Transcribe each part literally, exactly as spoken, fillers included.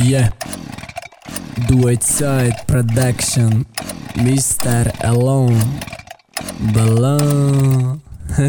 Yeah, Duetside Production, Mister Alone, Balon.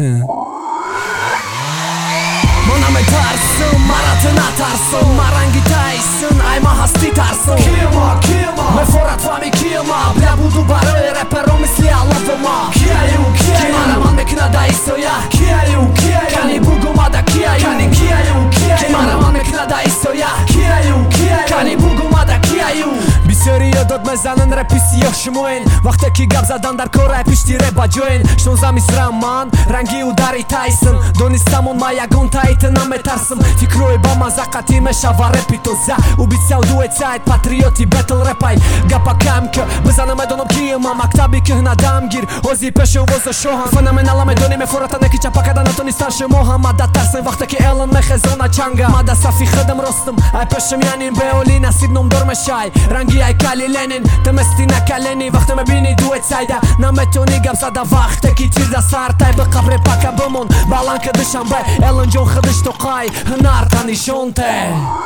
Mana me tarsın, maratın atarsın, marangi taysın, ayma hasti tarsın. Kima, kima, me forat fami kima, bля буду барой рэпером если я ловома. Кияю, кияю, кima раман мекна дайсо я. Кияю, кияю, кани бугума да кияю, кани кияю, кияю, кima раман мекна дайсо я. Кияю, кияю, кани бугума да кияю. Бисёриё дод мезанын рэписи ёхшмоин, вақте ки гап задан дар кора пишти рэпа ҷоин. Шонздаҳ мисраам ман, ранги удари тайсн, донистам он ма ягон таит наметарсм. Фикрои ба маза қатӣ мешава рэпи тоза. Убитсяв дуэтсайд патриоти бэтл рэпай. Гапа кам ки бизанам медонам кима, мактаби ки ҳнадам гир, ҳози пешовоза шоҳам. Феноменала медонӣ мефоратане ки чапакада натонистан шумо мада тарсем вақте ки элон мехезона чанга. Мада сафи хидам ростам, ай пешам янин беоли насиб номдор мешай. Ранги айкали ленин, тмести накалени вақте мебини дуэтсайда. Наметони гап зада вақте ки тирда сартай би қабре пака бимон. Балан ки душанбе элон ҷон хидиш тоқай, ҳунар танишонте.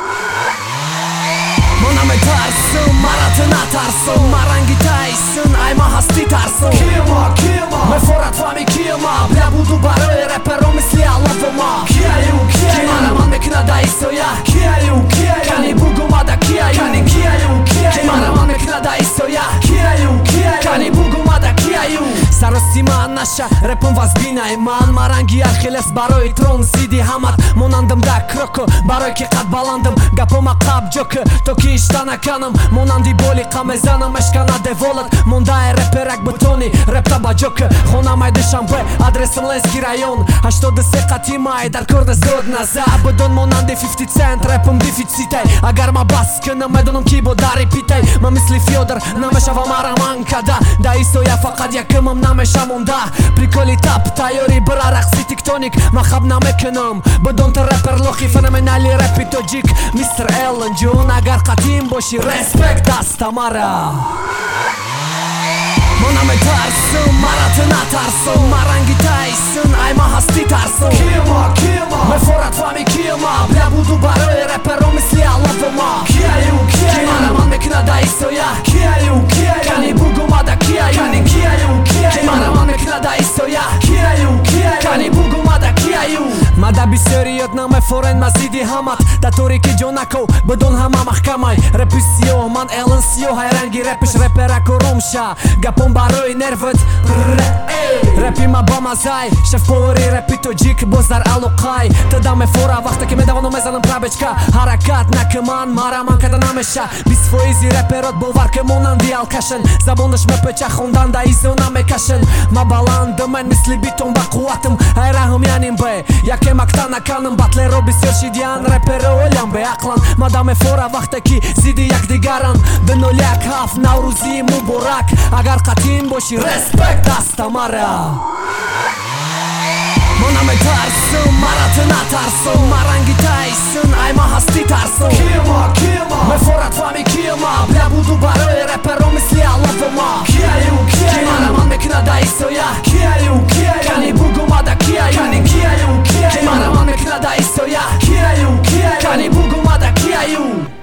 Mana me tarsın, maratın atarsın, marangi taysın, ayma hasti tarsın. Kima, kima, me forat fami kima, bля буду барой рэпером если я ловома. Кияю, кияю, кima раман мекна дайсо я. Кияю, кияю, кани бугума да кияю, кани кияю, кияю, кima раман мекна дайсо я. Кияю, кияю, кани бугума да кияю. Саросима наша, рэпом вазбинай ман, маранги архилес барои трон зиди ҳамат. Монандам да кроко, барои ки қад баландам, гапома қаб ҷоки, то ки ишта наканам. Монанди боли қамезанам, мешкана деволат. Мондаe рэперак бутони, рэпта ба ҷоки, хонамай душанбе, адресам ленский район. ҳаштоду се қатимай, дар кор дезродна за будон монанди фифти цент, рэпам дефицитай. Агар ма бас кунам, медонам ки бо дари питай. Ма мисли Фёдор, намешавам араманкада, да исо я фақат якимам намешам онда. Приколи тап, тайёри бира рақси тиктоник, ма хаб намекунам. Будон ты рэпер лохи, феноменали рэпи тоҷик. Мистер Эллен ҷон, агар қатим боши, респект даста мара. Mana me tarsın, maratın atarsın, marangi taysın, ayma hasti tarsın. Kima, kima, me forat fami kima, bля буду барой рэпером если я ловома. Кияю, кияю, кima раман мекна дайсо я. Кияю, кияю, кани бугума да кияю, кани кияю, кияю, кima раман мекна дайсо я. Кияю, кияю, кани бугума да кияю. Мада бисёриёт намефорен мазиди ҳамат, да тори ки ҷонаков бидон ҳама маҳкамай. Рэпи сиёҳ, ман Эллен сиёҳ, ай ранги рэпиш рэпераку ромша. Гапон барои нерват, рэпи ма ба мазай, шефпори рэпи тоҷик боз дар алоқай. Тада мефора вақте ки медавонам мезанам прабечка, ҳаракат накуман, мараман када намеша. Бист фоизи рэперот бовар ки монанди алкашан, забонаш мепеча хондан да изо намекашан. Ма баландам мен мисли битон ба қувватам, ай раҳм яним бе, яке макта наканам. Батлеро бисёр шидиян, рэперо олям бе ақлан. Ма да мефора вақте ки зиди якдигаран, ду нол як ҳафт наврӯзи муборак. Агар қатим боши, респект даста мара. Mana me tarsın, maratın atarsın, marangi taysın, ayma hasti tarsın. Kima, kima, me forat fami kima, bля буду барой рэпером если я ловома. Кияю, кияю, кima раман мекна дайсо я. Кияю, кияю, кани бугума да кияю, кани кияю, кияю, кima раман мекна дайсо я. Кияю, кияю, кани бугума да кияю.